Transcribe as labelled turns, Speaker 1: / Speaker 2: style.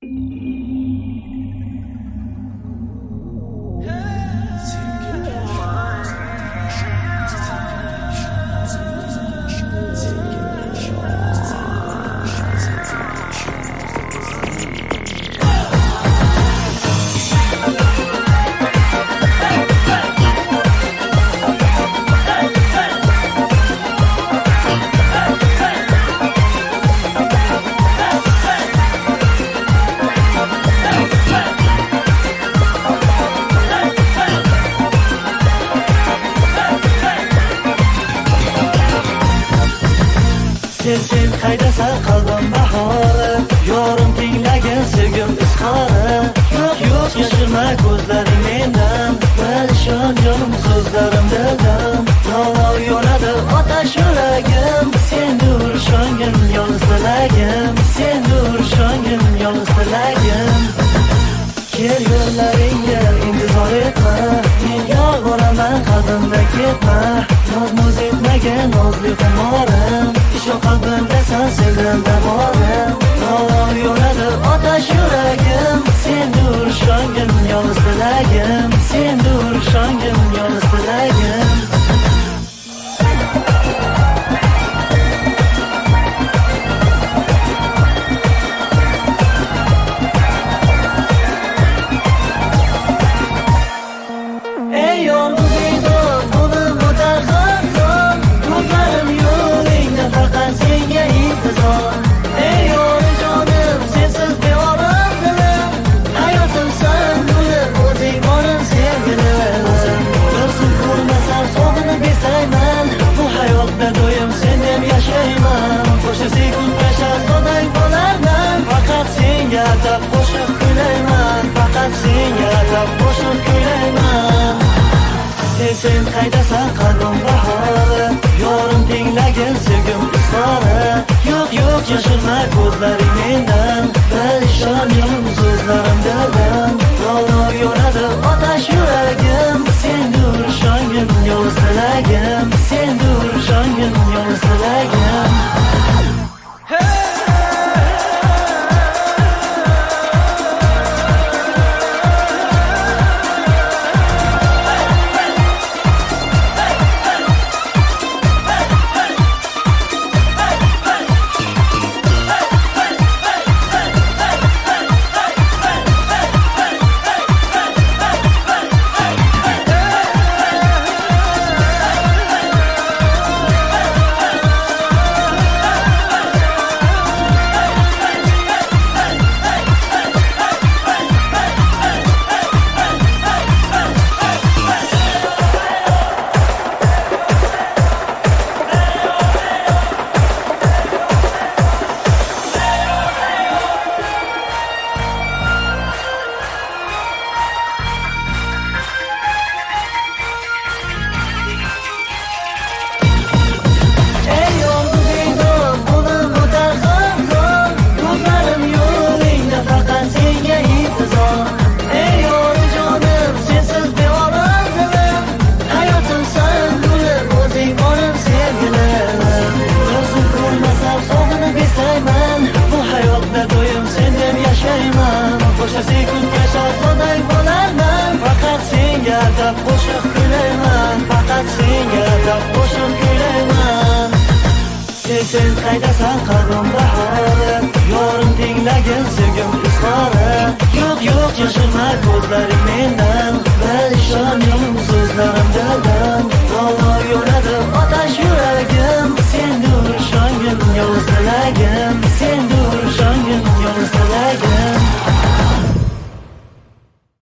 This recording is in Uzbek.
Speaker 1: Sen qaydasan qalbim bahori, yorim tinglagan sevgim izhori. Yo'q yashirma ko'zlaring mendan, perishon jonim so'zlarim dildan. Lolov yonadi otash yuragim, sendur shongim yolg'iz tilagim, sendur shongim yolg'iz tilagim. Kel yo'llaringga intizor etma, men yor bo'laman qalbimda ketma. Noz etmagan nozli qumorim, ishon qalbimda san sevgimda borim. Lolov yonadi otash yuragim, sendur shongim yolg'iz tilagim, sendur shongim yolg'iz tilagim. Qo'shiq kuylayman, faqat senga atab qo'shiq kuylayman. Sen qaydasan qalbim bahori, yorim tinglagan sevgim izhori. Yo'q yashirma ko'zlaring mendan, perishon jonim so'zlarim dildan. Lolov yonadi otash yuragim, sendur shongim yolg'iz tilagim, sendur shongim yolg'iz tilagim. Qo'shiq kuylayman, faqat senga atab qo'shiq kuylayman. Sen qaydasan qalbim bahori, yorim tinglagan sevgim izhori. Yo'q yashirma ko'zlaring